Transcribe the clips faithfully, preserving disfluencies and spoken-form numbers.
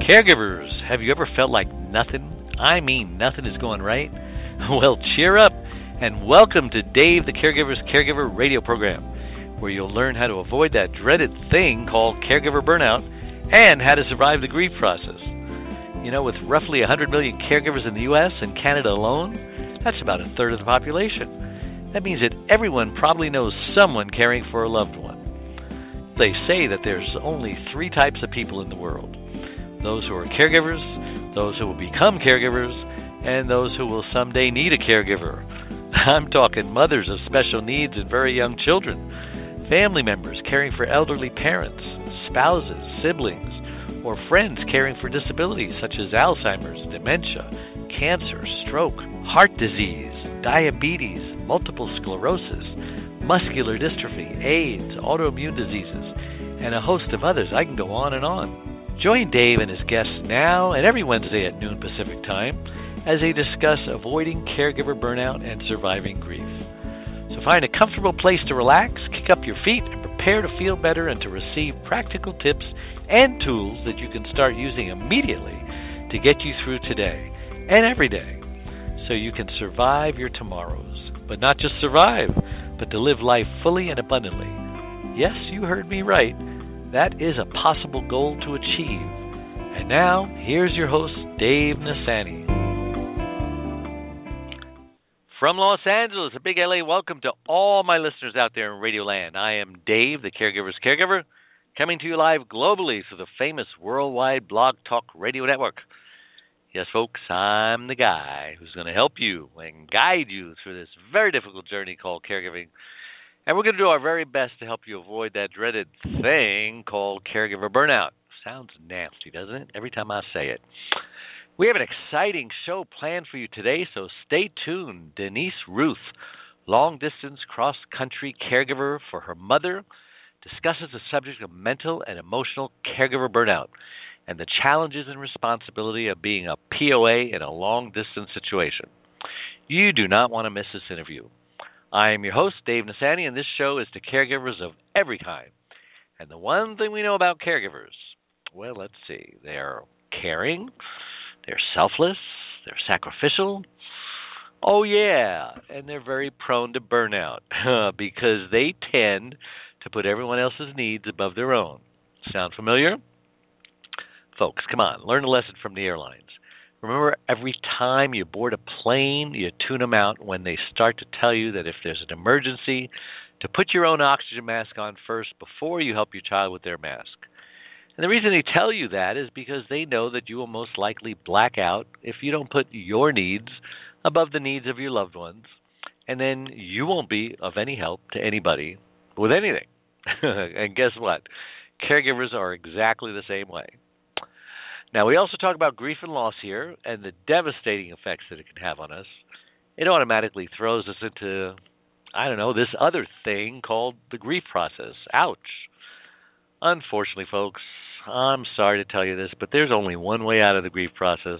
Caregivers, have you ever felt like nothing, I mean nothing is going right? Well, cheer up and welcome to Dave the Caregiver's Caregiver radio program, where you'll learn how to avoid that dreaded thing called caregiver burnout and how to survive the grief process. You know, with roughly one hundred million caregivers in the U S and Canada alone, that's about a third of the population. That means that everyone probably knows someone caring for a loved one. They say that there's only three types of people in the world: those who are caregivers, those who will become caregivers, and those who will someday need a caregiver. I'm talking mothers of special needs and very young children, family members caring for elderly parents, spouses, siblings, or friends caring for disabilities such as Alzheimer's, dementia, cancer, stroke, heart disease, diabetes, multiple sclerosis, muscular dystrophy, AIDS, autoimmune diseases, and a host of others. I can go on and on. Join Dave and his guests now and every Wednesday at noon Pacific Time as they discuss avoiding caregiver burnout and surviving grief. So find a comfortable place to relax, kick up your feet, and prepare to feel better and to receive practical tips and tools that you can start using immediately to get you through today and every day so you can survive your tomorrows. But not just survive, but to live life fully and abundantly. Yes, you heard me right. That is a possible goal to achieve. And now, here's your host, Dave Nassaney. From Los Angeles, a big L A welcome to all my listeners out there in Radio Land. I am Dave, the Caregiver's Caregiver, coming to you live globally through the famous worldwide Blog Talk Radio Network. Yes, folks, I'm the guy who's going to help you and guide you through this very difficult journey called caregiving. And we're going to do our very best to help you avoid that dreaded thing called caregiver burnout. Sounds nasty, doesn't it? Every time I say it. We have an exciting show planned for you today, so stay tuned. Denise Ruth, long-distance cross-country caregiver for her mother, discusses the subject of mental and emotional caregiver burnout and the challenges and responsibility of being a P O A in a long-distance situation. You do not want to miss this interview. I am your host, Dave Nassaney, and this show is to caregivers of every kind. And the one thing we know about caregivers, well, let's see, they're caring, they're selfless, they're sacrificial. Oh, yeah, and they're very prone to burnout because they tend to put everyone else's needs above their own. Sound familiar? Folks, come on, learn a lesson from the airlines. Remember, every time you board a plane, you tune them out when they start to tell you that if there's an emergency, to put your own oxygen mask on first before you help your child with their mask. And the reason they tell you that is because they know that you will most likely black out if you don't put your needs above the needs of your loved ones, and then you won't be of any help to anybody with anything. And guess what? Caregivers are exactly the same way. Now, we also talk about grief and loss here and the devastating effects that it can have on us. It automatically throws us into, I don't know, this other thing called the grief process. Ouch. Unfortunately, folks, I'm sorry to tell you this, but there's only one way out of the grief process,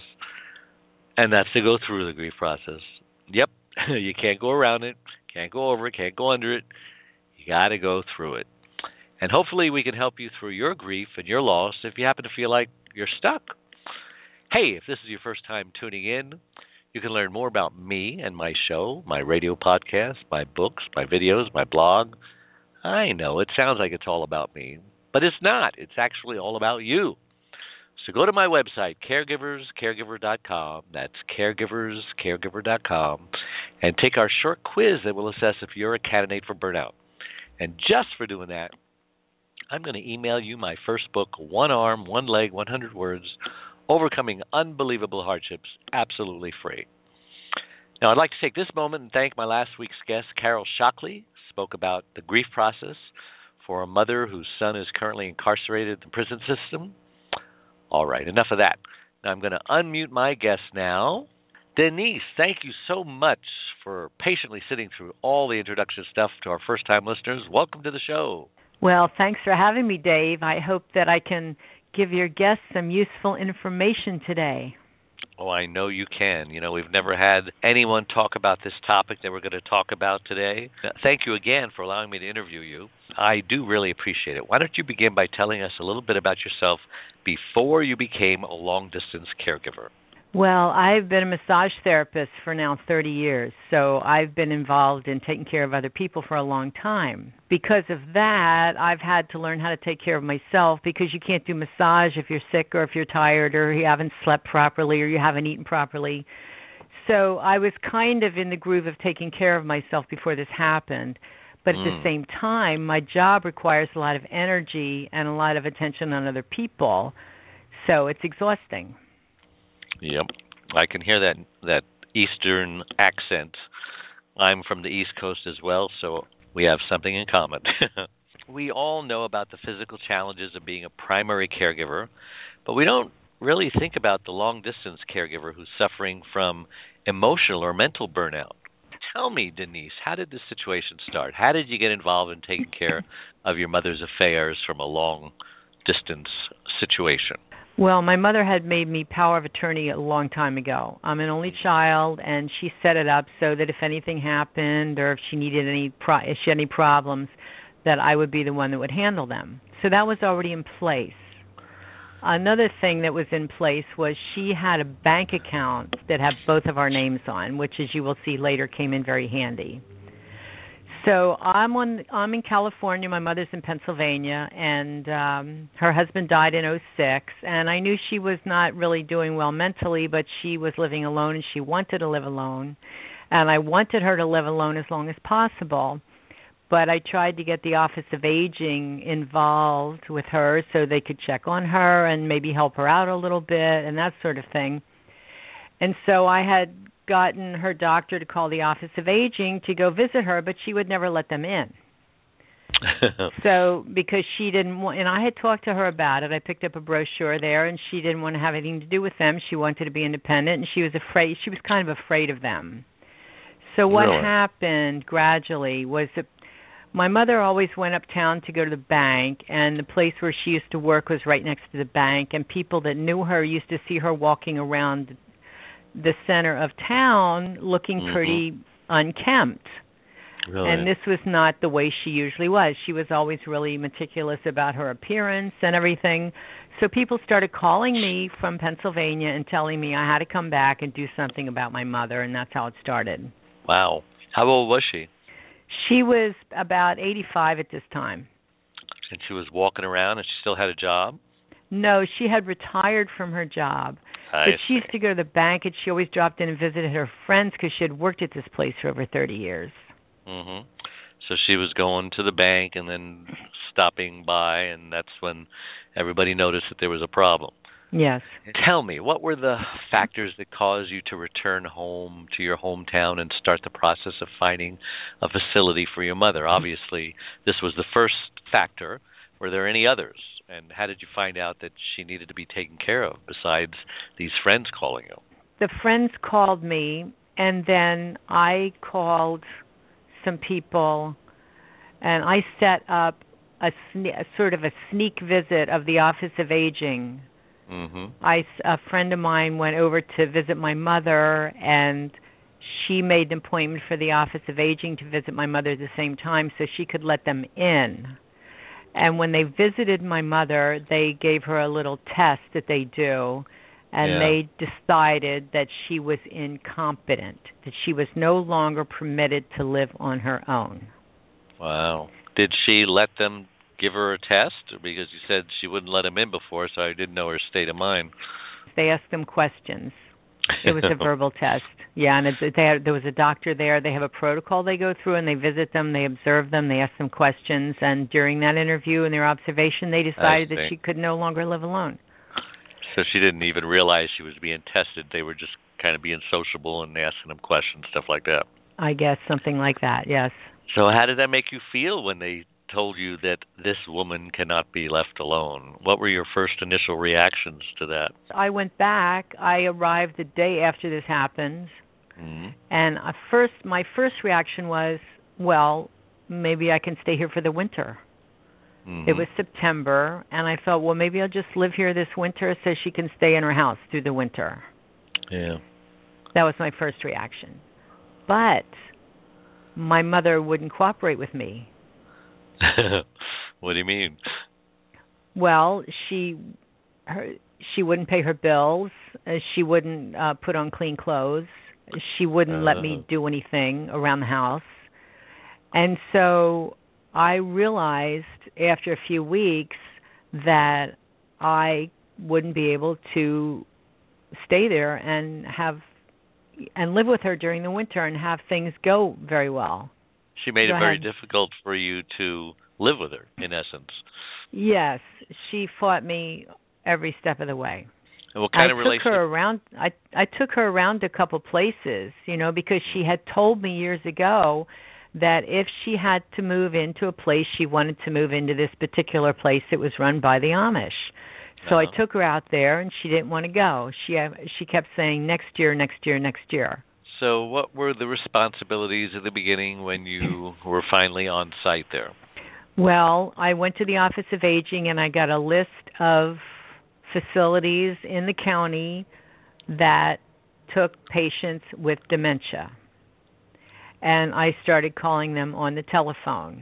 and that's to go through the grief process. Yep, you can't go around it, can't go over it, can't go under it. You got to go through it. And hopefully we can help you through your grief and your loss if you happen to feel like you're stuck. Hey, if this is your first time tuning in, you can learn more about me and my show, my radio podcast, my books, my videos, my blog. I know, it sounds like it's all about me, but it's not. It's actually all about you. So go to my website, caregivers caregiver dot com. That's caregivers caregiver dot com, and take our short quiz that will assess if you're a candidate for burnout. And just for doing that, I'm going to email you my first book, One Arm, One Leg, one hundred Words, Overcoming Unbelievable Hardships, absolutely free. Now, I'd like to take this moment and thank my last week's guest, Carol Shockley, spoke about the grief process for a mother whose son is currently incarcerated in the prison system. All right, enough of that. Now, I'm going to unmute my guest now. Denise, thank you so much for patiently sitting through all the introduction stuff to our first-time listeners. Welcome to the show. Well, thanks for having me, Dave. I hope that I can give your guests some useful information today. Oh, I know you can. You know, we've never had anyone talk about this topic that we're going to talk about today. Thank you again for allowing me to interview you. I do really appreciate it. Why don't you begin by telling us a little bit about yourself before you became a long-distance caregiver? Well, I've been a massage therapist for now thirty years, so I've been involved in taking care of other people for a long time. Because of that, I've had to learn how to take care of myself, because you can't do massage if you're sick or if you're tired or you haven't slept properly or you haven't eaten properly. So I was kind of in the groove of taking care of myself before this happened. But at mm. the same time, my job requires a lot of energy and a lot of attention on other people, so it's exhausting. Yep, I can hear that that Eastern accent. I'm from the East Coast as well, so we have something in common. We all know about the physical challenges of being a primary caregiver, but we don't really think about the long-distance caregiver who's suffering from emotional or mental burnout. Tell me, Denise, how did this situation start? How did you get involved in taking care of your mother's affairs from a long-distance situation? Well, my mother had made me power of attorney a long time ago. I'm an only child, and she set it up so that if anything happened or if she needed any pro- if she had any problems, that I would be the one that would handle them. So that was already in place. Another thing that was in place was she had a bank account that had both of our names on, which, as you will see later, came in very handy. So I'm on. I'm in California. My mother's in Pennsylvania, and um, her husband died in oh six. And I knew she was not really doing well mentally, but she was living alone, and she wanted to live alone. And I wanted her to live alone as long as possible. But I tried to get the Office of Aging involved with her so they could check on her and maybe help her out a little bit and that sort of thing. And so I had gotten her doctor to call the Office of Aging to go visit her, but she would never let them in. So because she didn't want, and I had talked to her about it. I picked up a brochure there, and she didn't want to have anything to do with them. She wanted to be independent, and she was afraid. She was kind of afraid of them. So what really? happened gradually was that my mother always went uptown to go to the bank, and the place where she used to work was right next to the bank, and people that knew her used to see her walking around the center of town looking mm-hmm. pretty unkempt. Really? And this was not the way she usually was. She was always really meticulous about her appearance and everything. So people started calling me from Pennsylvania and telling me I had to come back and do something about my mother, and that's how it started. Wow. How old was she? She was about eighty-five at this time. And she was walking around, and she still had a job? No, she had retired from her job. I but she see. used to go to the bank, and she always dropped in and visited her friends because she had worked at this place for over thirty years. Mhm. So she was going to the bank and then stopping by, and that's when everybody noticed that there was a problem. Yes. Tell me, what were the factors that caused you to return home to your hometown and start the process of finding a facility for your mother? Obviously, this was the first factor. Were there any others? And how did you find out that she needed to be taken care of besides these friends calling you? The friends called me, and then I called some people, and I set up a, sne- a sort of a sneak visit of the Office of Aging. Mm-hmm. I, a friend of mine went over to visit my mother, and she made an appointment for the Office of Aging to visit my mother at the same time so she could let them in. And when they visited my mother, they gave her a little test that they do, and yeah. they decided that she was incompetent, that she was no longer permitted to live on her own. Wow. Did she let them give her a test? Because you said she wouldn't let them in before, so I didn't know her state of mind. They asked them questions. It was a verbal test. Yeah, and it, they had, there was a doctor there. They have a protocol they go through, and they visit them, they observe them, they ask them questions, and during that interview and their observation, they decided that she could no longer live alone. So she didn't even realize she was being tested. They were just kind of being sociable and asking them questions, stuff like that. I guess something like that, yes. So how did that make you feel when they told you that this woman cannot be left alone? What were your first initial reactions to that? I went back. I arrived the day after this happened. Mm-hmm. And uh, first, my first reaction was, well, maybe I can stay here for the winter. Mm-hmm. It was September, and I thought, well, maybe I'll just live here this winter so she can stay in her house through the winter. Yeah. That was my first reaction. But my mother wouldn't cooperate with me. What do you mean? Well, she her she wouldn't pay her bills. Uh, she wouldn't uh, put on clean clothes. She wouldn't let Uh, me do anything around the house. And so I realized after a few weeks that I wouldn't be able to stay there and have and live with her during the winter and have things go very well. she made Go it very ahead. difficult for you to live with her, in essence. Yes, she fought me every step of the way. And what I kind of took her relationship? around. I I took her around a couple places, you know, because she had told me years ago that if she had to move into a place, she wanted to move into this particular place that was run by the Amish. So I Uh-huh. took her out there, and she didn't want to go. She she kept saying next year, next year, next year. So, what were the responsibilities at the beginning when you were finally on site there? Well, I went to the Office of Aging, and I got a list of facilities in the county that took patients with dementia. And I started calling them on the telephone.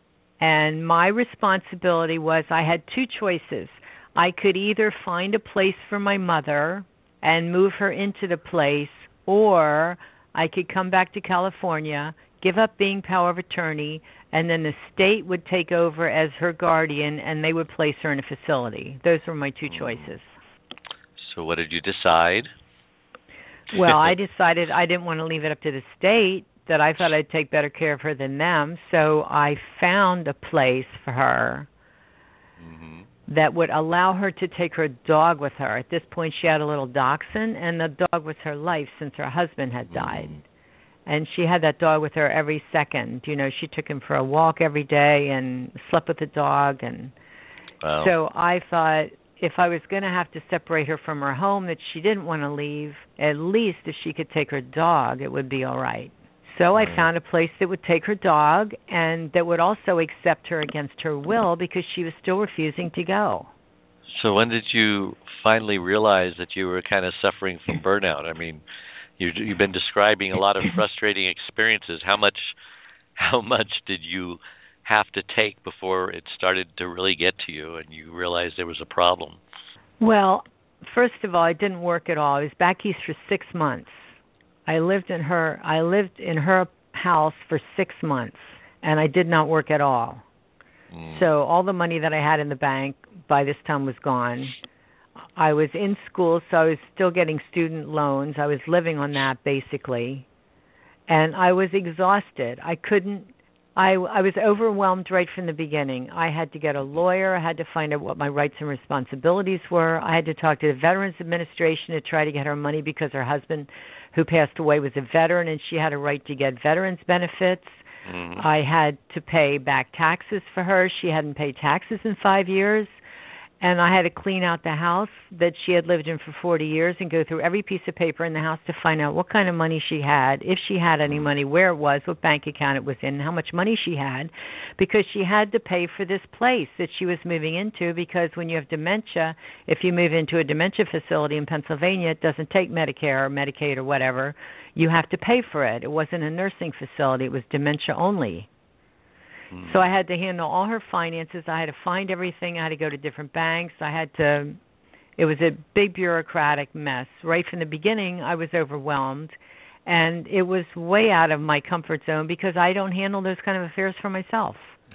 And my responsibility was I had two choices. I could either find a place for my mother and move her into the place, or I could come back to California, give up being power of attorney, and then the state would take over as her guardian and they would place her in a facility. Those were my two choices. So, what did you decide? Well, I decided I didn't want to leave it up to the state, that I thought I'd take better care of her than them, so I found a place for her hmm that would allow her to take her dog with her. At this point, she had a little dachshund, and the dog was her life since her husband had died. mm And she had that dog with her every second. You know, she took him for a walk every day and slept with the dog. And Wow. so I thought if I was going to have to separate her from her home that she didn't want to leave, at least if she could take her dog, it would be all right. So I Right. found a place that would take her dog and that would also accept her against her will because she was still refusing to go. So, when did you finally realize that you were kind of suffering from burnout? I mean, you, you've been describing a lot of frustrating experiences. How much, how much did you have to take before it started to really get to you and you realized there was a problem? Well, first of all, I didn't work at all. I was back east for six months. I lived in her I lived in her house for six months, and I did not work at all. Mm. So all the money that I had in the bank by this time was gone. I was in school, so I was still getting student loans. I was living on that basically, and I was exhausted. I couldn't. I I was overwhelmed right from the beginning. I had to get a lawyer. I had to find out what my rights and responsibilities were. I had to talk to the Veterans Administration to try to get her money because her husband, who passed away, was a veteran, and she had a right to get veterans benefits. Mm. I had to pay back taxes for her. She hadn't paid taxes in five years. And I had to clean out the house that she had lived in for forty years and go through every piece of paper in the house to find out what kind of money she had, if she had any money, where it was, what bank account it was in, how much money she had, because she had to pay for this place that she was moving into, because when you have dementia, if you move into a dementia facility in Pennsylvania, it doesn't take Medicare or Medicaid or whatever. You have to pay for it. It wasn't a nursing facility. It was dementia only. So I had to handle all her finances. I had to find everything. I had to go to different banks. I had to, it was a big bureaucratic mess. Right from the beginning, I was overwhelmed. And it was way out of my comfort zone because I don't handle those kind of affairs for myself.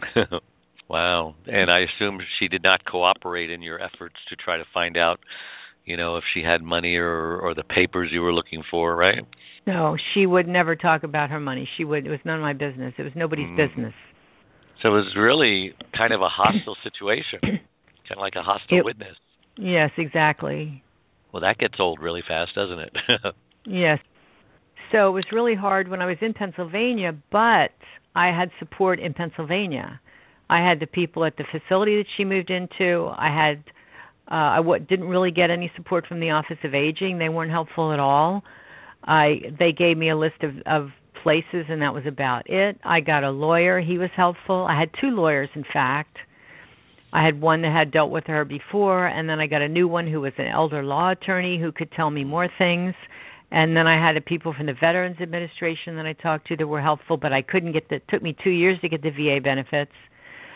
Wow. And I assume she did not cooperate in your efforts to try to find out, you know, if she had money or, or the papers you were looking for, right? No, she would never talk about her money. She would. It was none of my business. It was nobody's Mm. business. So it was really kind of a hostile situation, kind of like a hostile It- witness. Yes, exactly. Well, that gets old really fast, doesn't it? Yes. So it was really hard when I was in Pennsylvania, but I had support in Pennsylvania. I had the people at the facility that she moved into. I had uh, I w- didn't really get any support from the Office of Aging. They weren't helpful at all. I they gave me a list of, of places, and that was about it. I got a lawyer. He was helpful. I had two lawyers, in fact. I had one that had dealt with her before, and then I got a new one who was an elder law attorney who could tell me more things. And then I had a people from the Veterans Administration that I talked to that were helpful, but I couldn't get the, it took me two years to get the V A benefits.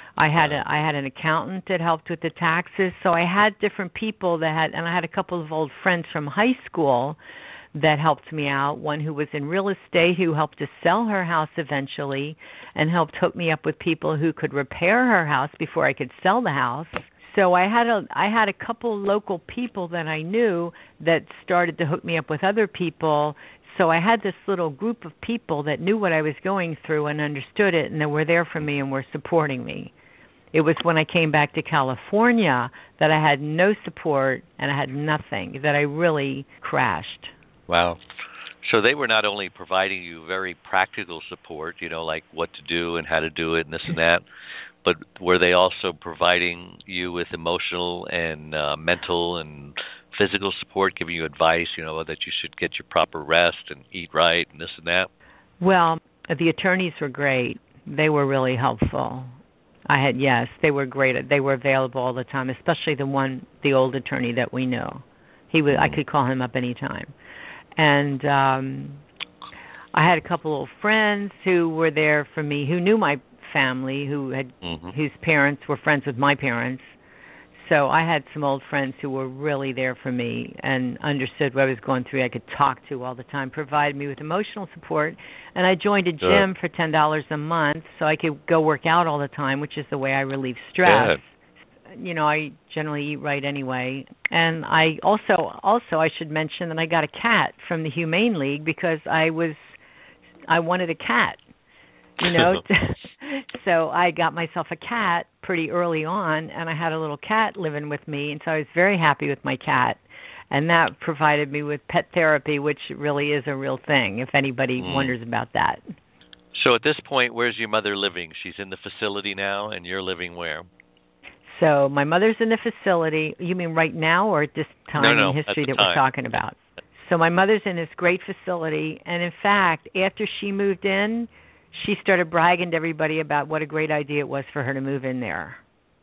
I had a I had an accountant that helped with the taxes. So I had different people that had, and I had a couple of old friends from high school that helped me out. One who was in real estate who helped to sell her house eventually and helped hook me up with people who could repair her house before I could sell the house. So I had a I had a couple local people that I knew that started to hook me up with other people. So I had this little group of people that knew what I was going through and understood it, and that were there for me and were supporting me. It was when I came back to California that I had no support and I had nothing, that I really crashed. Wow. So they were not only providing you very practical support, you know, like what to do and how to do it and this and that, but were they also providing you with emotional and uh, mental and physical support, giving you advice, you know, that you should get your proper rest and eat right and this and that? Well, the attorneys were great. They were really helpful. I had, yes, they were great. They were available all the time, especially the one, the old attorney that we knew. He was, I could call him up anytime. And um, I had a couple of friends who were there for me, who knew my family, who had mm-hmm. whose parents were friends with my parents. So I had some old friends who were really there for me and understood what I was going through. I could talk to all the time, provided me with emotional support. And I joined a gym for ten dollars a month so I could go work out all the time, which is the way I relieve stress. Good. You know, I generally eat right anyway. And I also, also I should mention that I got a cat from the Humane League because I was, I wanted a cat, you know. So I got myself a cat pretty early on, and I had a little cat living with me, and so I was very happy with my cat. And that provided me with pet therapy, which really is a real thing, if anybody mm. wonders about that. So at this point, where's your mother living? She's in the facility now, and you're living where? So my mother's in the facility. You mean right now or at this time no, no, in history that time. we're talking about? So my mother's in this great facility, and in fact, after she moved in, she started bragging to everybody about what a great idea it was for her to move in there.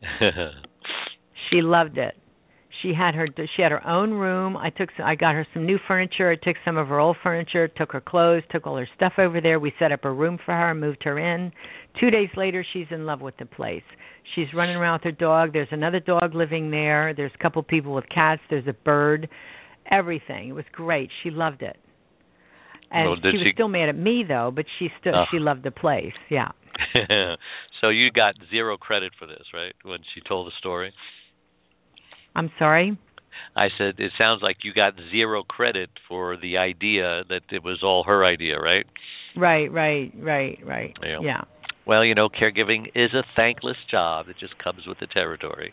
She loved it. She had her she had her own room. I took I got her some new furniture. I took some of her old furniture, took her clothes, took all her stuff over there. We set up a room for her, moved her in. Two days later, she's in love with the place. She's running around with her dog. There's another dog living there. There's a couple people with cats. There's a bird. Everything. It was great. She loved it. And well, she was she... still mad at me, though, but she still uh. she loved the place. Yeah. So you got zero credit for this, right, when she told the story? I'm sorry? I said it sounds like you got zero credit for the idea that it was all her idea, right? Right, right, right, right. Yeah. yeah. Well, you know, caregiving is a thankless job. It just comes with the territory.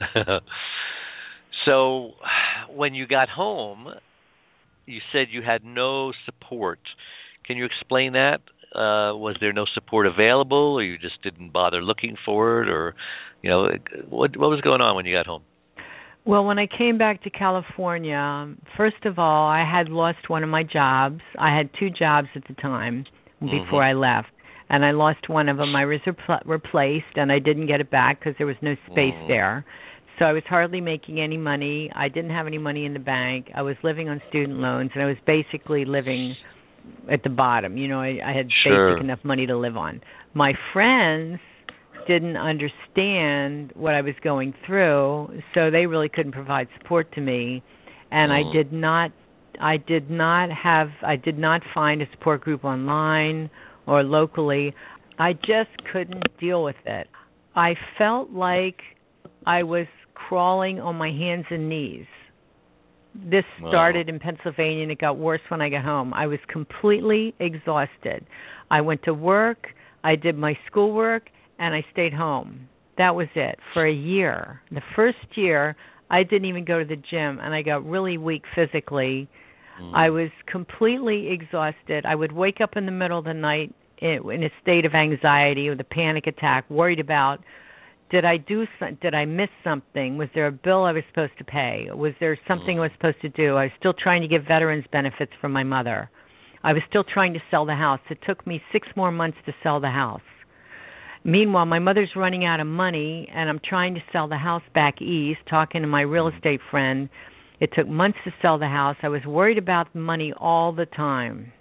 So when you got home, you said you had no support. Can you explain that? Uh, was there no support available, or you just didn't bother looking for it, or, you know, what what was going on when you got home? Well, when I came back to California, first of all, I had lost one of my jobs. I had two jobs at the time before mm-hmm. I left, and I lost one of them. I was repl- replaced, and I didn't get it back because there was no space mm. there. So I was hardly making any money. I didn't have any money in the bank. I was living on student loans, and I was basically living at the bottom. You know, I, I had sure. basic enough money to live on. My friends didn't understand what I was going through, so they really couldn't provide support to me. And mm. I did not, I did not have, I did not find a support group online or locally. I just couldn't deal with it. I felt like I was crawling on my hands and knees. This started wow. in Pennsylvania, and it got worse when I got home. I was completely exhausted. I went to work, I did my schoolwork, and I stayed home. That was it for a year. The first year, I didn't even go to the gym, and I got really weak physically. Mm. I was completely exhausted. I would wake up in the middle of the night in, in a state of anxiety with a panic attack, worried about, did I do some, did I miss something? Was there a bill I was supposed to pay? Was there something I was supposed to do? I was still trying to get veterans benefits from my mother. I was still trying to sell the house. It took me six more months to sell the house. Meanwhile, my mother's running out of money, and I'm trying to sell the house back east, talking to my real estate friend. It took months to sell the house. I was worried about money all the time.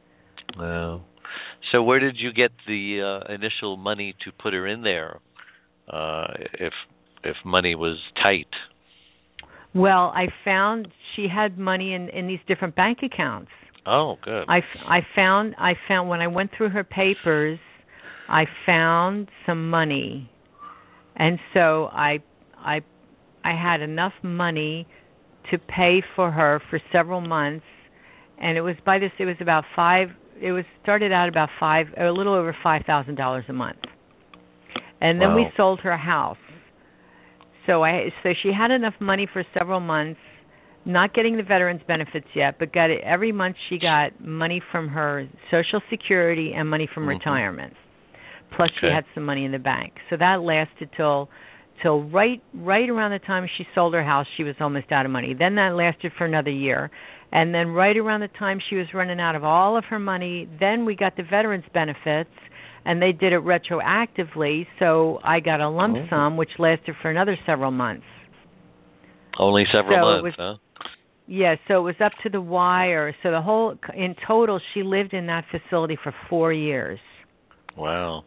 Wow. So where did you get the uh, initial money to put her in there? uh, if if money was tight. Well, I found she had money in in these different bank accounts. Oh, good. I, I found I found when I went through her papers, I found some money, and so I I I had enough money to pay for her for several months, and it was by this it was about five. It was started out about five, a little over five thousand dollars a month, and then Wow. we sold her house. So I so she had enough money for several months, not getting the veterans benefits yet, but got it every month. She got money from her Social Security and money from mm-hmm. retirement. Plus, okay. she had some money in the bank. So that lasted till till right right around the time she sold her house. She was almost out of money. Then that lasted for another year, and then right around the time she was running out of all of her money, then we got the veterans benefits. And they did it retroactively, so I got a lump oh. sum, which lasted for another several months. Only several so months, was, huh? Yeah, so it was up to the wire. So the whole, in total, she lived in that facility for four years. Wow.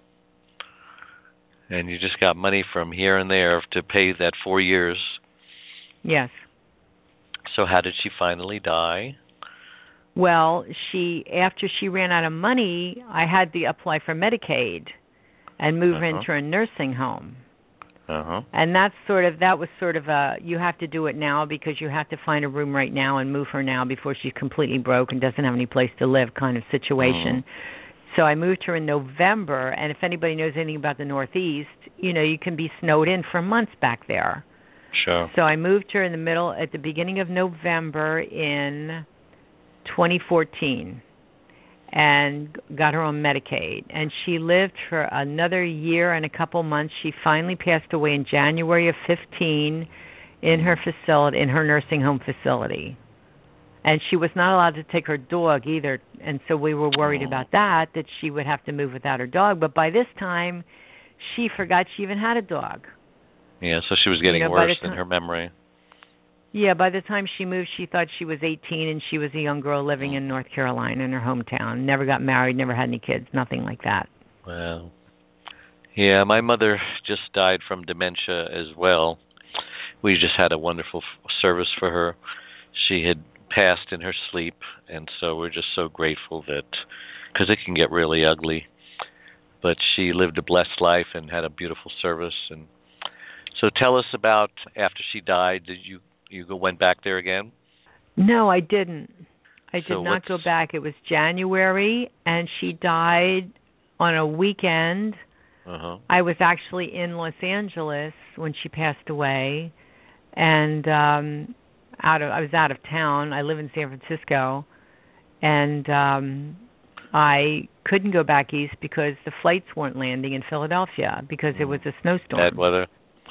And you just got money from here and there to pay that four years. Yes. So how did she finally die? Well, she after she ran out of money, I had to apply for Medicaid and move uh-huh. her into a nursing home. Uh-huh. And that's sort of that was sort of a you have to do it now because you have to find a room right now and move her now before she's completely broke and doesn't have any place to live kind of situation. Mm-hmm. So I moved her in November, and if anybody knows anything about the Northeast, you know, you can be snowed in for months back there. Sure. So I moved her in the middle at the beginning of November in twenty fourteen and got her on Medicaid, and she lived for another year and a couple months. She finally passed away in January of fifteen in her facility, in her nursing home facility. And she was not allowed to take her dog either, and so we were worried oh. about that, that she would have to move without her dog. But by this time, she forgot she even had a dog. Yeah, so she was getting you know, worse time, in her memory. Yeah, by the time she moved, she thought she was eighteen, and she was a young girl living in North Carolina in her hometown. Never got married, never had any kids, nothing like that. Wow. Yeah, my mother just died from dementia as well. We just had a wonderful f- service for her. She had passed in her sleep, and so we're just so grateful that, because it can get really ugly. But she lived a blessed life and had a beautiful service. And so tell us about after she died, did you You go went back there again? No, I didn't. I did so not go back. It was January, and she died on a weekend. Uh-huh. I was actually in Los Angeles when she passed away, and um, out of I was out of town. I live in San Francisco, and um, I couldn't go back east because the flights weren't landing in Philadelphia because mm. it was a snowstorm. Bad weather.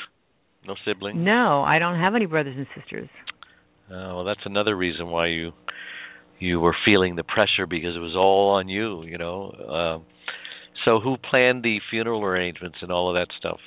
No siblings? No, I don't have any brothers and sisters. Oh, well, that's another reason why you you were feeling the pressure, because it was all on you, you know. Um, so who planned the funeral arrangements and all of that stuff?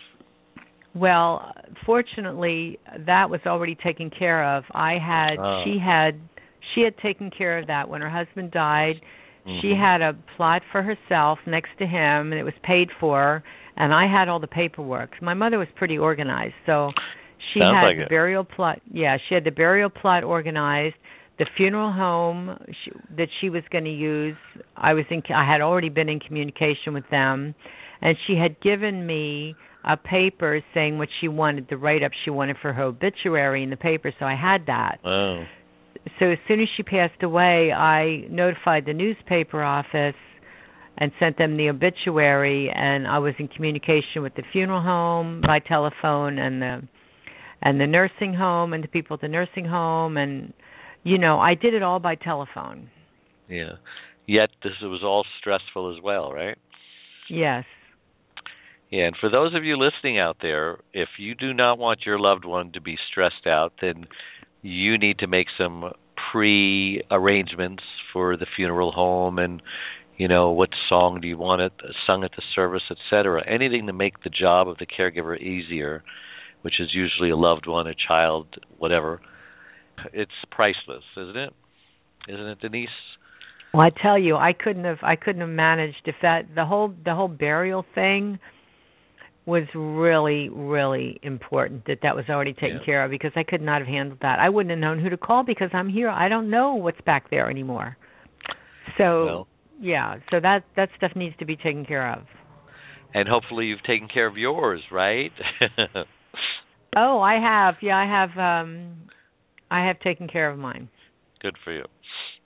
Well, fortunately, that was already taken care of. I had, oh. she had, she had taken care of that when her husband died. Mm-hmm. She had a plot for herself next to him, and it was paid for. And I had all the paperwork. My mother was pretty organized, so she Sounds had like the it. burial plot. Yeah, she had the burial plot organized. The funeral home she, that she was going to use, I was in. I had already been in communication with them, and she had given me a paper saying what she wanted, the write-up she wanted for her obituary in the paper. So I had that. Oh. So as soon as she passed away, I notified the newspaper office and sent them the obituary, and I was in communication with the funeral home by telephone and the and the nursing home and the people at the nursing home, and you know, I did it all by telephone. Yeah. Yet this was all stressful as well, right? Yes. Yeah, and for those of you listening out there, if you do not want your loved one to be stressed out, then you need to make some pre-arrangements for the funeral home, and you know, what song do you want it sung at the service, et cetera. Anything to make the job of the caregiver easier, which is usually a loved one, a child, whatever. It's priceless, isn't it? Isn't it, Denise? Well, I tell you, I couldn't have I couldn't have managed if that the whole the whole burial thing. was really, really important that that was already taken Yeah. care of, because I could not have handled that. I wouldn't have known who to call because I'm here. I don't know what's back there anymore. So, Well, yeah, so that that stuff needs to be taken care of. and hopefully you've taken care of yours, right? Oh, I have. Yeah, I have. Um, I have taken care of mine. Good for you.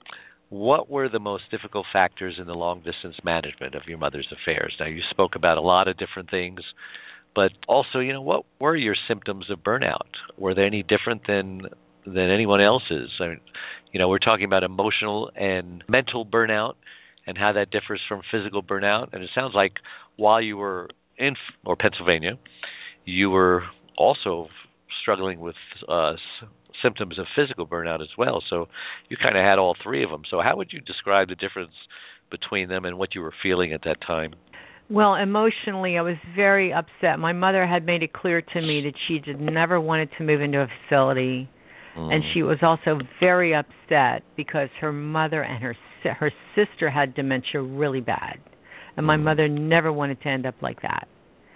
What were the most difficult factors in the long-distance management of your mother's affairs? Now, you spoke about a lot of different things, but also, you know, what were your symptoms of burnout? Were they any different than than anyone else's? I mean, you know, we're talking about emotional and mental burnout and how that differs from physical burnout. And it sounds like while you were in or Pennsylvania, you were also struggling with uh, symptoms of physical burnout as well. So you kind of had all three of them. So how would you describe the difference between them and what you were feeling at that time? Well, emotionally, I was very upset. My mother had made it clear to me that she did never wanted to move into a facility, mm. and she was also very upset because her mother and her her sister had dementia really bad, and my mm. mother never wanted to end up like that.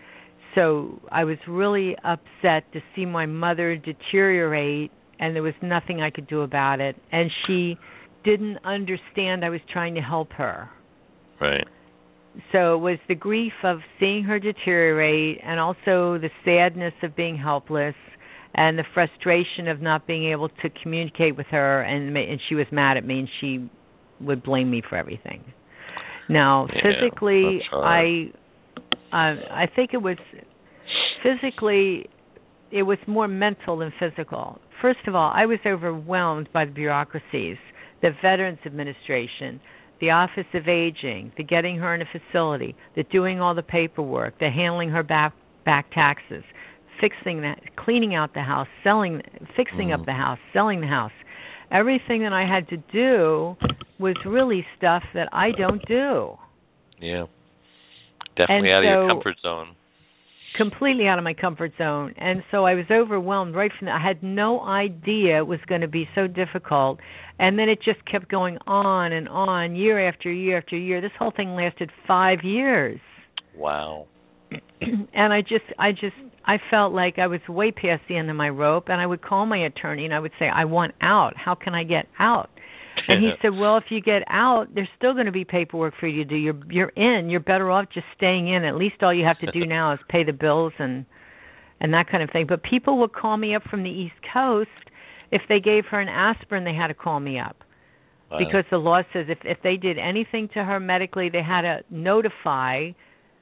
So I was really upset to see my mother deteriorate, and there was nothing I could do about it. And she didn't understand I was trying to help her. Right. So it was the grief of seeing her deteriorate, and also the sadness of being helpless, and the frustration of not being able to communicate with her, and and she was mad at me, and she would blame me for everything. Now, yeah, physically, I uh, I think it was physically, it was more mental than physical. First of all, I was overwhelmed by the bureaucracies, the Veterans Administration, the Office of Aging, the getting her in a facility, the doing all the paperwork, the handling her back back taxes, fixing that, cleaning out the house, selling, fixing mm. up the house, selling the house. Everything that I had to do was really stuff that I don't do. Yeah, definitely and out so, of your comfort zone. Completely out of my comfort zone. And so I was overwhelmed right from the, I had no idea it was going to be so difficult. And then it just kept going on and on, year after year after year. This whole thing lasted five years. Wow. And I just, I just, I felt like I was way past the end of my rope. And I would call my attorney and I would say, I want out. How can I get out? And he said, well, if you get out, there's still going to be paperwork for you to do. You're you're in. You're better off just staying in. At least all you have to do now is pay the bills and and that kind of thing. But people would call me up from the East Coast. If they gave her an aspirin, they had to call me up. Wow. Because the law says if, if they did anything to her medically, they had to notify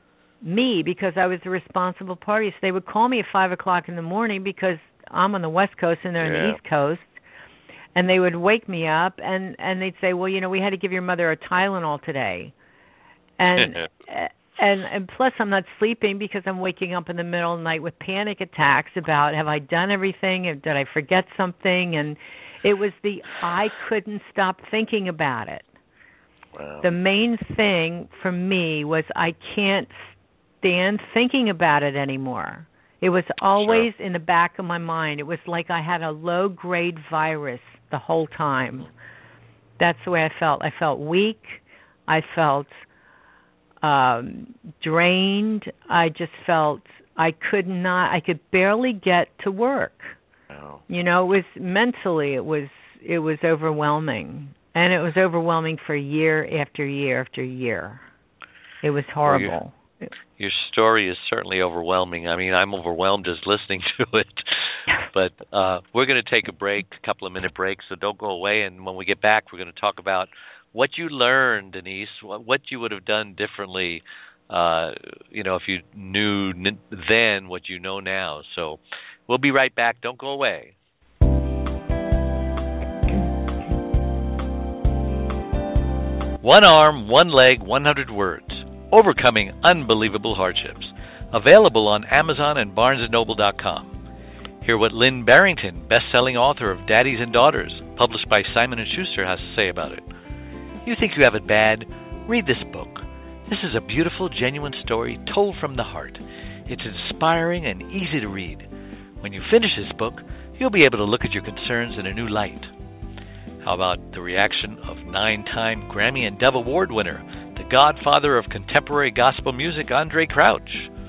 me because I was the responsible party. So they would call me at five o'clock in the morning because I'm on the West Coast and they're yeah. on the East Coast. And they would wake me up, and, and they'd say, well, you know, we had to give your mother a Tylenol today. And, and and plus I'm not sleeping because I'm waking up in the middle of the night with panic attacks about, have I done everything? Did I forget something? And it was the, I couldn't stop thinking about it. Wow. The main thing for me was I can't stand thinking about it anymore. It was always sure. in the back of my mind. It was like I had a low-grade virus the whole time. That's the way I felt. I felt weak. I felt um, drained. I just felt I could not, I could barely get to work. Wow. You know, it was mentally, it was it was overwhelming. And it was overwhelming for year after year after year. It was horrible. Well, your story is certainly overwhelming. I mean, I'm overwhelmed just listening to it. But uh, we're going to take a break, a couple of minute break, so don't go away. And when we get back, we're going to talk about what you learned, Denise, what, what you would have done differently, uh, you know, if you knew n- then what you know now. So we'll be right back. Don't go away. One arm, one leg, one hundred words. Overcoming Unbelievable Hardships. Available on Amazon and Barnes and Noble dot com. Hear what Lynn Barrington, best-selling author of Daddies and Daughters, published by Simon and Schuster, has to say about it. You think you have it bad? Read this book. This is a beautiful, genuine story told from the heart. It's inspiring and easy to read. When you finish this book, you'll be able to look at your concerns in a new light. How about the reaction of nine-time Grammy and Dove Award winner, the godfather of contemporary gospel music, Andraé Crouch?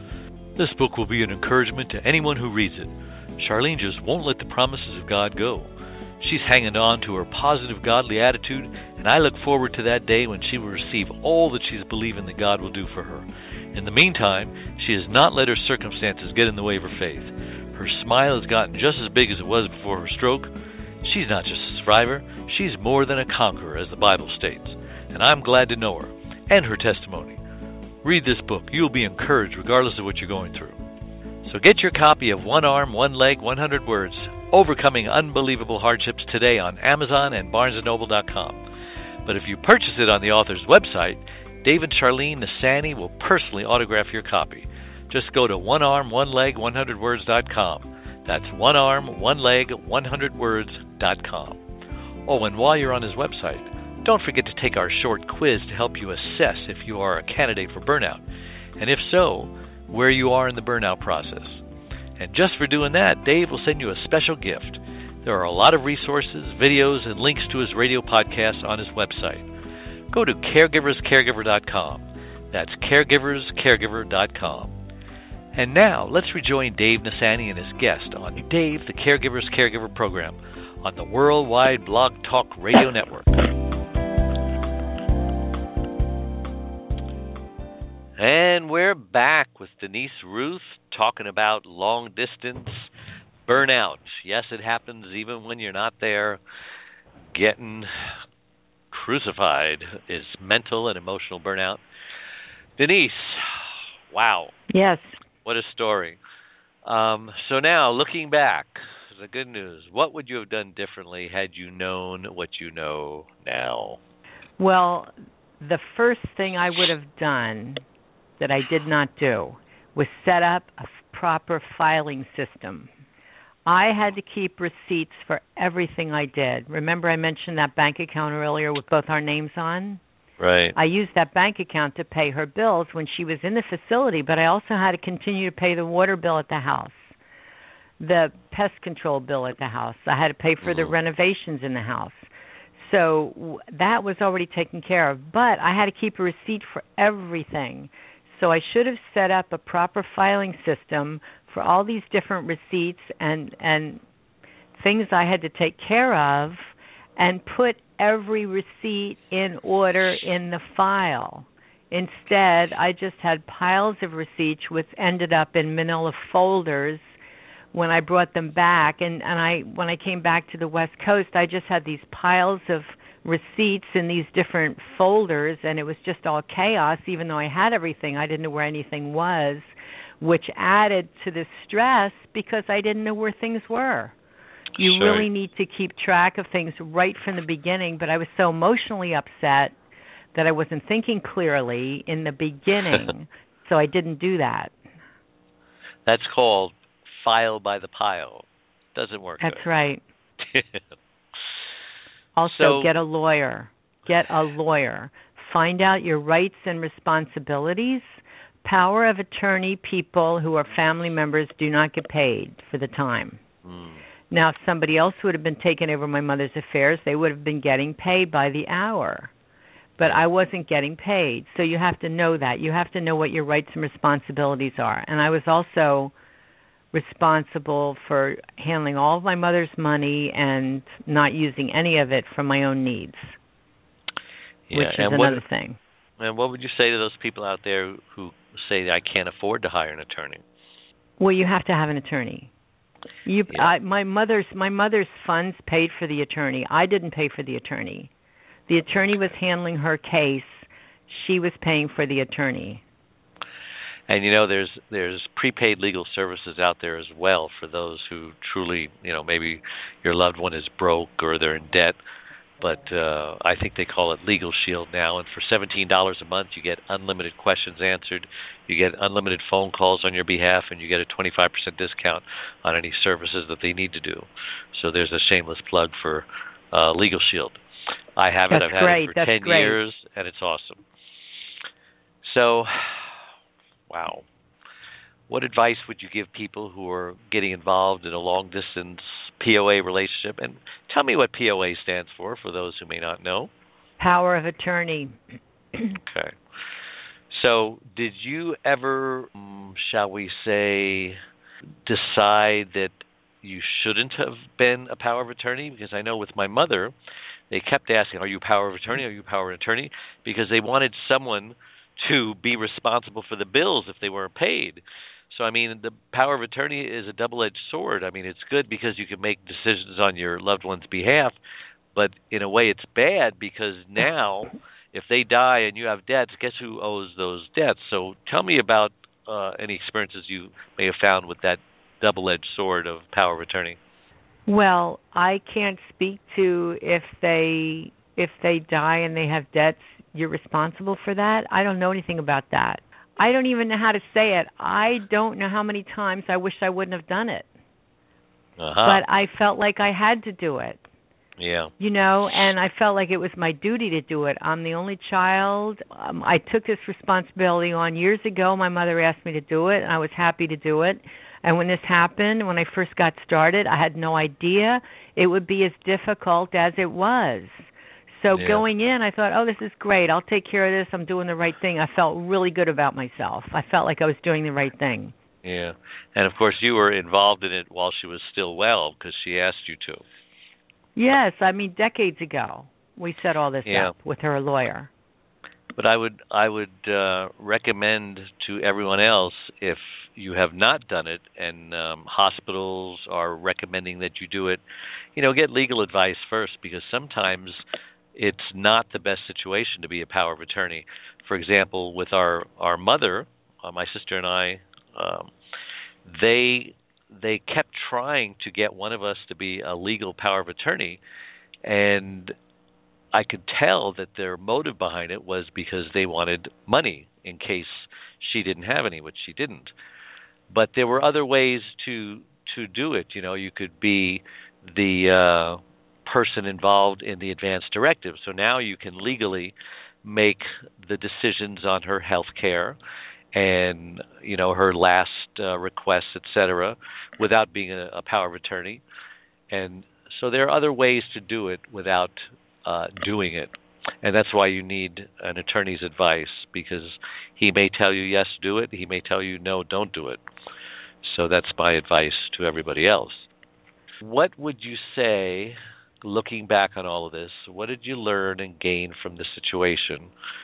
This book will be an encouragement to anyone who reads it. Charlene just won't let the promises of God go. She's hanging on to her positive, godly attitude, and I look forward to that day when she will receive all that she's believing that God will do for her. In the meantime, she has not let her circumstances get in the way of her faith. Her smile has gotten just as big as it was before her stroke. She's not just a survivor, she's more than a conqueror, as the Bible states, and I'm glad to know her and her testimony. Read this book. You'll be encouraged regardless of what you're going through. So get your copy of One Arm, One Leg, one hundred Words, Overcoming Unbelievable Hardships today on Amazon and Barnes and Noble dot com. But if you purchase it on the author's website, Dave and Charlene Nasani will personally autograph your copy. Just go to one arm one leg one hundred words dot com. That's one arm one leg one hundred words dot com. Oh, and while you're on his website, don't forget to take our short quiz to help you assess if you are a candidate for burnout, and if so, where you are in the burnout process. And just for doing that, Dave will send you a special gift. There are a lot of resources, videos, and links to his radio podcast on his website. Go to caregivers caregiver dot com. That's caregivers caregiver dot com. And now, let's rejoin Dave Nasani and his guest on Dave the Caregiver's Caregiver program on the Worldwide Blog Talk Radio Network. And we're back with Denise Ruth talking about long distance burnout. Yes, it happens even when you're not there. Getting crucified is mental and emotional burnout. Denise, wow. Yes. What a story. Um, so now, looking back, the good news, what would you have done differently had you known what you know now? Well, the first thing I would have done that I did not do was set up a proper filing system. I had to keep receipts for everything I did. Remember I mentioned that bank account earlier with both our names on? Right. I used that bank account to pay her bills when she was in the facility, but I also had to continue to pay the water bill at the house, the pest control bill at the house. I had to pay for the renovations in the house. So that was already taken care of, but I had to keep a receipt for everything. So I should have set up a proper filing system for all these different receipts and and things I had to take care of, and put every receipt in order in the file. Instead, I just had piles of receipts which ended up in manila folders when I brought them back. And, and I when I came back to the West Coast, I just had these piles of receipts in these different folders, and it was just all chaos. Even though I had everything, I didn't know where anything was, which added to the stress because I didn't know where things were. You sure. really need to keep track of things right from the beginning, but I was so emotionally upset that I wasn't thinking clearly in the beginning, so I didn't do that. That's called file by the pile. Doesn't work. That's good. right. Also, so, get a lawyer. Get a lawyer. Find out your rights and responsibilities. Power of attorney people who are family members do not get paid for the time. Hmm. Now, if somebody else would have been taking over my mother's affairs, they would have been getting paid by the hour. But I wasn't getting paid. So you have to know that. You have to know what your rights and responsibilities are. And I was also responsible for handling all of my mother's money and not using any of it for my own needs, yeah, which is and another what, thing. And what would you say to those people out there who say, I can't afford to hire an attorney? Well, you have to have an attorney. You, yeah. I, my mother's my mother's funds paid for the attorney. I didn't pay for the attorney. The attorney was handling her case. She was paying for the attorney. And you know, there's there's prepaid legal services out there as well for those who truly, you know, maybe your loved one is broke or they're in debt. But uh, I think they call it Legal Shield now. And for seventeen dollars a month, you get unlimited questions answered. You get unlimited phone calls on your behalf, and you get a twenty-five percent discount on any services that they need to do. So there's a shameless plug for uh, Legal Shield. I have That's it. I've had great. it for That's ten great. years, and it's awesome. So, wow. What advice would you give people who are getting involved in a long-distance P O A relationship? And tell me what P O A stands for, for those who may not know. Power of attorney. Okay. So, did you ever, um, shall we say, decide that you shouldn't have been a power of attorney? Because I know with my mother, they kept asking, are you power of attorney? Are you power of attorney? Because they wanted someone to be responsible for the bills if they weren't paid. So, I mean, the power of attorney is a double-edged sword. I mean, it's good because you can make decisions on your loved one's behalf, but in a way it's bad because now if they die and you have debts, guess who owes those debts? So tell me about uh, any experiences you may have found with that double-edged sword of power of attorney. Well, I can't speak to if they if they die and they have debts, you're responsible for that. I don't know anything about that. I don't even know how to say it. I don't know how many times I wish I wouldn't have done it. Uh-huh. But I felt like I had to do it. Yeah. You know, and I felt like it was my duty to do it. I'm the only child. Um, I took this responsibility on years ago. My mother asked me to do it, and I was happy to do it. And when this happened, when I first got started, I had no idea it would be as difficult as it was. So yeah. going in, I thought, oh, this is great. I'll take care of this. I'm doing the right thing. I felt really good about myself. I felt like I was doing the right thing. Yeah. And, of course, you were involved in it while she was still well because she asked you to. Yes. I mean, decades ago, we set all this yeah. up with her lawyer. But I would I would uh, recommend to everyone else, if you have not done it and um, hospitals are recommending that you do it, you know, get legal advice first because sometimes it's not the best situation to be a power of attorney. For example, with our, our mother, uh, my sister and I, um, they they kept trying to get one of us to be a legal power of attorney, and I could tell that their motive behind it was because they wanted money in case she didn't have any, which she didn't. But there were other ways to to do it. You know, you could be the uh, person involved in the advance directive. So now you can legally make the decisions on her health care and, you know, her last uh, requests, et cetera, without being a, a power of attorney. And so there are other ways to do it without uh, doing it. And that's why you need an attorney's advice, because he may tell you, yes, do it. He may tell you, no, don't do it. So that's my advice to everybody else. What would you say, looking back on all of this, what did you learn and gain from the situation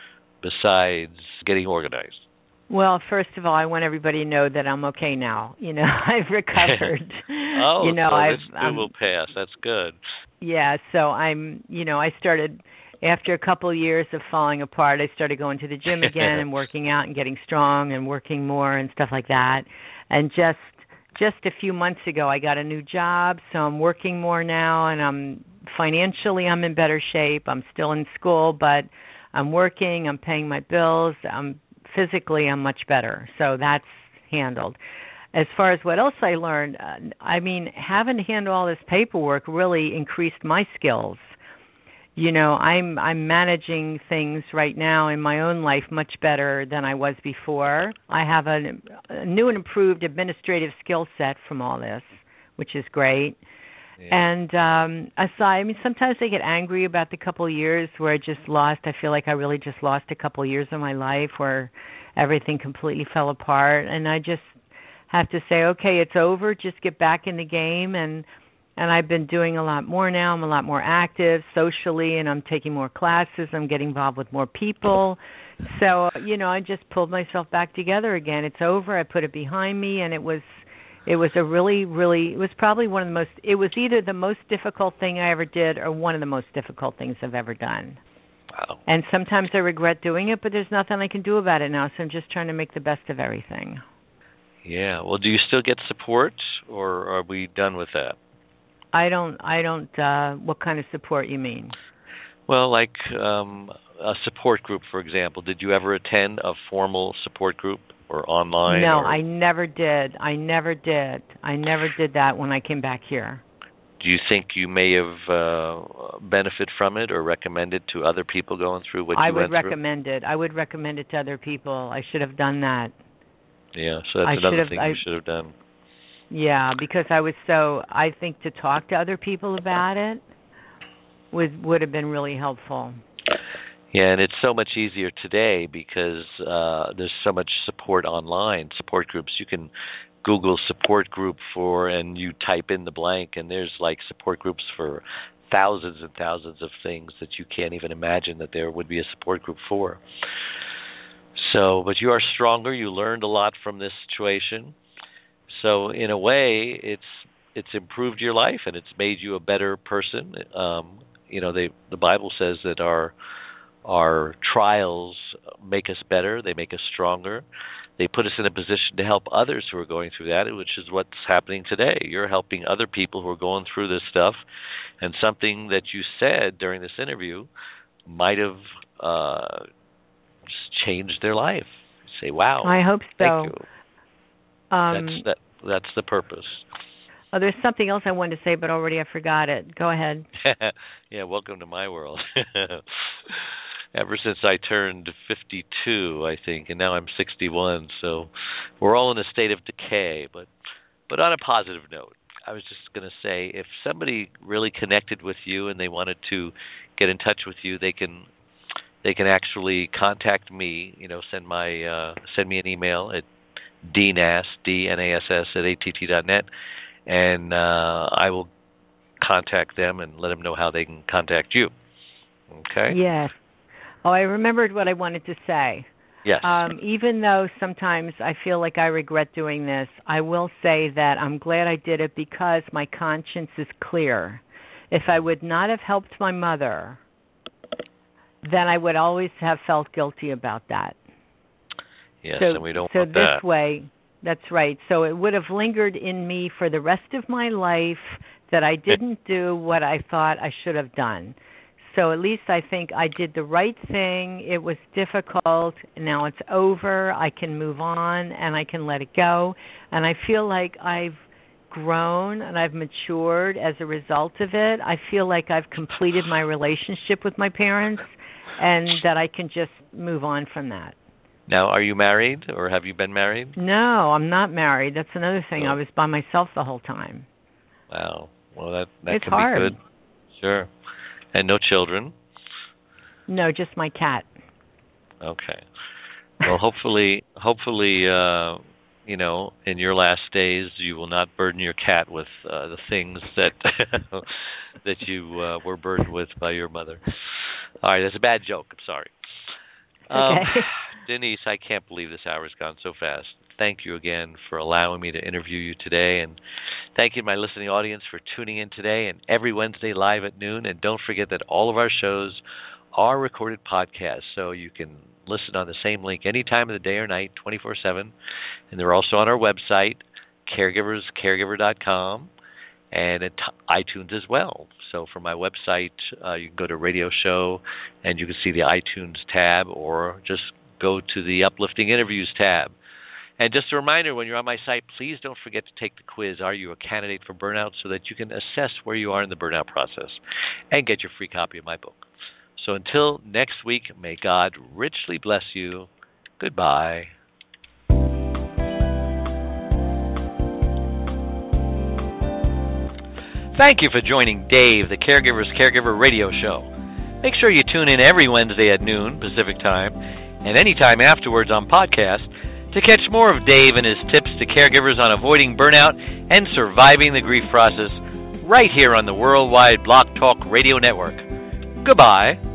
besides getting organized? Well, first of all, I want everybody to know that I'm okay now. You know, I've recovered. oh, you know, so I've, this too will pass. That's good. Yeah, so I'm, you know, I started, after a couple of years of falling apart, I started going to the gym again and working out and getting strong and working more and stuff like that. And just just a few months ago, I got a new job, so I'm working more now, and I'm financially I'm in better shape. I'm still in school, but I'm working. I'm paying my bills. I'm physically I'm much better, so that's handled. As far as what else I learned, uh, I mean, having to handle all this paperwork really increased my skills. You know, I'm I'm managing things right now in my own life much better than I was before. I have a, a new and improved administrative skill set from all this, which is great. Yeah. And um, aside, I mean, sometimes I get angry about the couple of years where I just lost. I feel like I really just lost a couple of years of my life where everything completely fell apart. And I just have to say, okay, it's over. Just get back in the game. And and I've been doing a lot more now. I'm a lot more active socially, and I'm taking more classes. I'm getting involved with more people. So, you know, I just pulled myself back together again. It's over. I put it behind me, and it was it was a really, really, it was probably one of the most, it was either the most difficult thing I ever did or one of the most difficult things I've ever done. Wow. And sometimes I regret doing it, but there's nothing I can do about it now, so I'm just trying to make the best of everything. Yeah. Well, do you still get support, or are we done with that? I don't, I don't, uh, what kind of support you mean? Well, like um, a support group, for example. Did you ever attend a formal support group or online? No, or... I never did. I never did. I never did that when I came back here. Do you think you may have uh, benefited from it or recommend it to other people going through what I you went through? I would recommend it. I would recommend it to other people. I should have done that. Yeah, so that's I another have, thing I, you should have done. Yeah, because I was so, I think to talk to other people about it would would have been really helpful. Yeah, and it's so much easier today because uh, there's so much support online, support groups. You can Google support group for, and you type in the blank, and there's like support groups for thousands and thousands of things that you can't even imagine that there would be a support group for. So, but you are stronger. You learned a lot from this situation. So, in a way, it's it's improved your life and it's made you a better person. Um, you know, they the Bible says that our our trials make us better. They make us stronger. They put us in a position to help others who are going through that, which is what's happening today. You're helping other people who are going through this stuff, and something that you said during this interview might have uh, just changed their life. You say, wow. I hope so. Thank you. Um, that's, that, that's the purpose. Oh, there's something else I wanted to say, but already I forgot it. Go ahead. Yeah, welcome to my world. Ever since I turned fifty-two, I think, and now I'm sixty-one, so we're all in a state of decay. But, but on a positive note, I was just going to say, if somebody really connected with you and they wanted to get in touch with you, they can they can actually contact me. You know, send my uh, send me an email at dnass d n a s s at a t t dot net, and uh, I will contact them and let them know how they can contact you. Okay? Yes. Oh, I remembered what I wanted to say. Yes. Um, even though sometimes I feel like I regret doing this, I will say that I'm glad I did it because my conscience is clear. If I would not have helped my mother, then I would always have felt guilty about that. Yes, so, and we don't so want this that. way, that's right. So it would have lingered in me for the rest of my life that I didn't do what I thought I should have done. So at least I think I did the right thing. It was difficult. Now it's over. I can move on and I can let it go. And I feel like I've grown and I've matured as a result of it. I feel like I've completed my relationship with my parents and that I can just move on from that. Now, are you married or have you been married? No, I'm not married. That's another thing. Oh. I was by myself the whole time. Wow. Well, that, that it's can hard. be good. Sure. And no children? No, just my cat. Okay. Well, hopefully, hopefully, uh, you know, in your last days, you will not burden your cat with uh, the things that that you uh, were burdened with by your mother. All right, that's a bad joke. I'm sorry. Um, okay. Denise, I can't believe this hour's gone so fast. Thank you again for allowing me to interview you today, and thank you to my listening audience for tuning in today and every Wednesday live at noon. And don't forget that all of our shows are recorded podcasts, so you can listen on the same link any time of the day or night, twenty-four seven. And they're also on our website, caregivers caregiver dot com, and at iTunes as well. So from my website, uh, you can go to Radio Show, and you can see the iTunes tab, or just go to the Uplifting Interviews tab. And just a reminder, when you're on my site, please don't forget to take the quiz, Are You a Candidate for Burnout?, so that you can assess where you are in the burnout process and get your free copy of my book. So until next week, may God richly bless you. Goodbye. Thank you for joining Dave, the Caregiver's Caregiver radio show. Make sure you tune in every Wednesday at noon Pacific Time and anytime afterwards on podcast to catch more of Dave and his tips to caregivers on avoiding burnout and surviving the grief process right here on the Worldwide Blog Talk Radio Network. Goodbye.